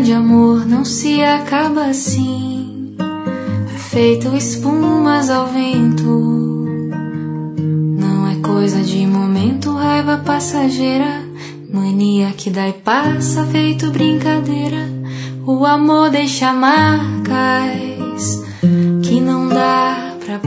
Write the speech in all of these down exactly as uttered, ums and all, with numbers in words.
grande amor não se acaba assim, é feito espumas ao vento. Não é coisa de momento, raiva passageira, mania que dá e passa feito brincadeira. O amor deixa marcas que não dá pra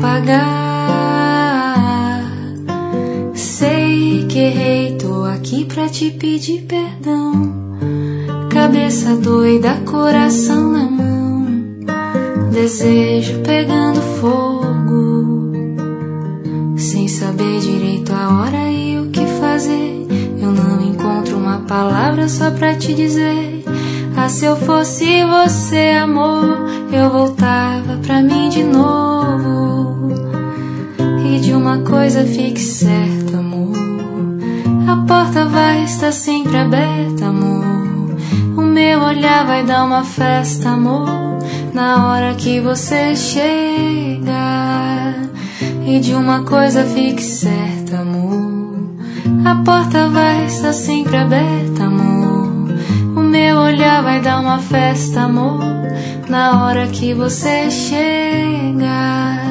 pagar. Sei que errei, tô aqui pra te pedir perdão. Cabeça doida, coração na mão, desejo pegando fogo, sem saber direito a hora e o que fazer. Eu não encontro uma palavra só pra te dizer: ah, se eu fosse você, amor, eu voltava pra mim de novo. E de uma coisa fique certa, amor, a porta vai estar sempre aberta, amor. O meu olhar vai dar uma festa, amor, na hora que você chega. E de uma coisa fique certa, amor, a porta vai estar sempre aberta, amor. O meu olhar vai dar uma festa, amor, na hora que você chega.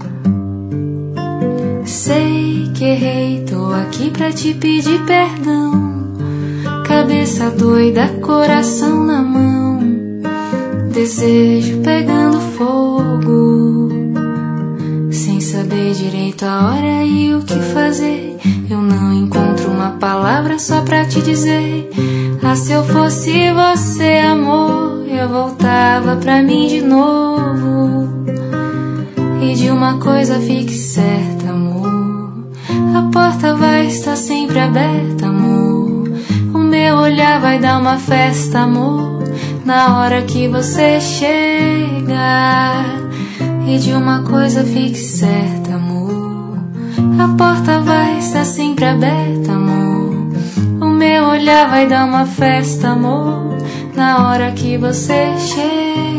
Sei que errei, tô aqui pra te pedir perdão. Cabeça doida, coração na mão, desejo pegando fogo, sem saber direito a hora e o que fazer. Eu não encontro uma palavra só pra te dizer: ah, se eu fosse você, amor, eu voltava pra mim de novo. E de uma coisa fique certa, amor, a porta vai estar sempre aberta, amor. O meu olhar vai dar uma festa, amor, na hora que você chega. E de uma coisa fique certa, amor, a porta vai estar sempre aberta, amor. O meu olhar vai dar uma festa, amor, na hora que você chega.